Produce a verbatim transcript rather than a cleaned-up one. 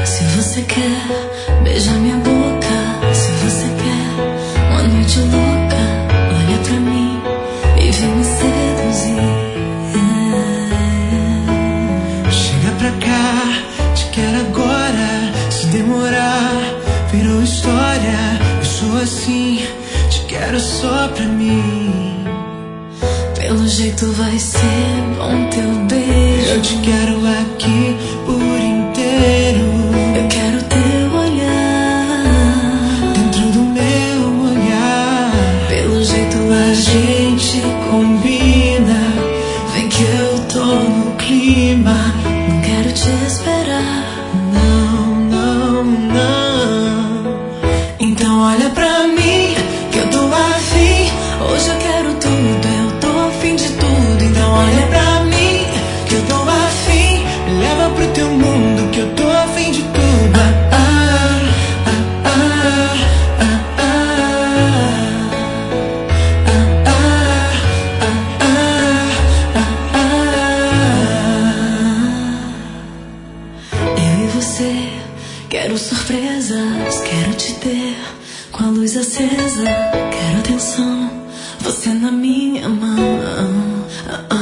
Se você quer beijar minha boca, se você quer uma noite louca, olha pra mim e vem me seduzir. Chega pra cá, te quero agora. Se demorar, virou história. Eu sou assim, te quero só pra mim. Pelo jeito vai ser bom teu beijo. Eu te quero aqui por inteiro. Eu quero teu olhar dentro do meu olhar. Pelo jeito A gente combina. Vem que eu tô no clima. não quero te esperar. Não, não, não. Então olha pra mim que eu tô afim. Hoje eu quero tudo, eu tô afim de tudo. Então olha pra mim que eu tô afim. Me leva pro teu mundo que eu tô afim de tudo. Ah, ah, ah, ah, ah, ah, ah, ah, ah. Eu e você, quero surpresas, quero te ter com a luz acesa. Quero atenção, você na minha mão. Ah, ah.